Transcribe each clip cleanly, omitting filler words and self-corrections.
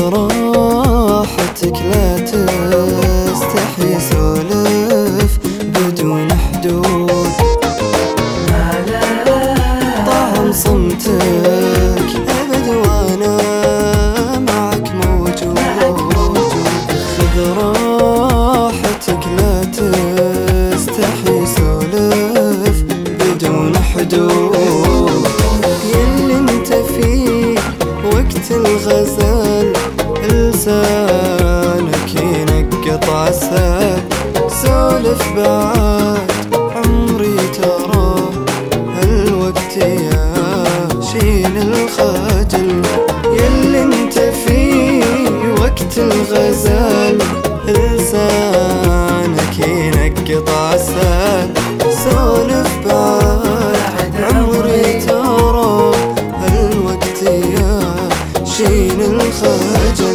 راحتك لا تستحي، سولف بدون حدود. طعم صمتك أبد وأنا معك موجود. خذ راحتك لا تستحي، سولف بدون حدود. ياللي انت فيه وقت الغزل لسانك ينقط عسل. سولف بعد عمري ترى هالوقت يشيل الخجل. ياللي انت فيه وقت الغزل لسانك ينقط عسل. سولف بعد عمري ترى هالوقت يشيل الخجل.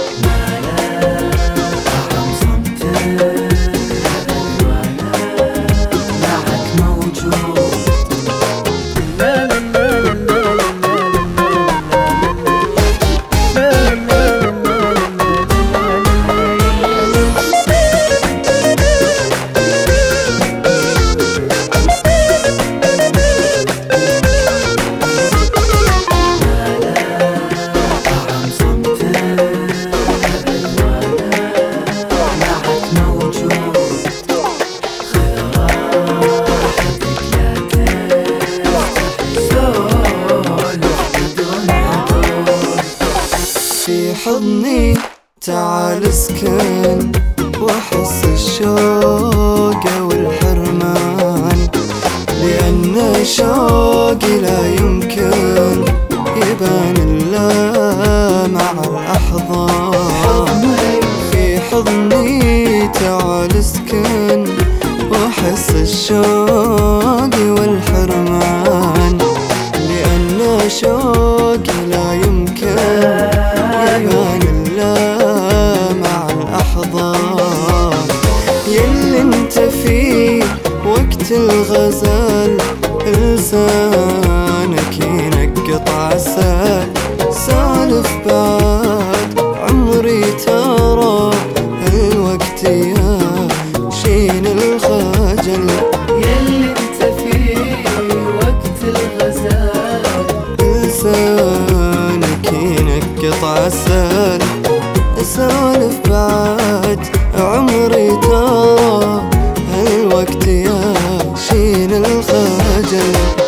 في حضني تعال اسكن، واحس الشوق والحرمان. لأن شوقي لا يمكن يبان إلا مع الأحضان. في حضني تعال اسكن، واحس الشوق والحرمان. لأن شوقي لا يمكن يبان إلا مع الأحضان. ياللي انت فيه وقت الغزل لسانك ينقط عسل. سالف بعد عمري ترى هالوقت يشيل الخجل. ياللي انت فيه وقت الغزل لسانك ينقط عسل. سولف بعد عمري ترى هالوقت يشيل الخجل.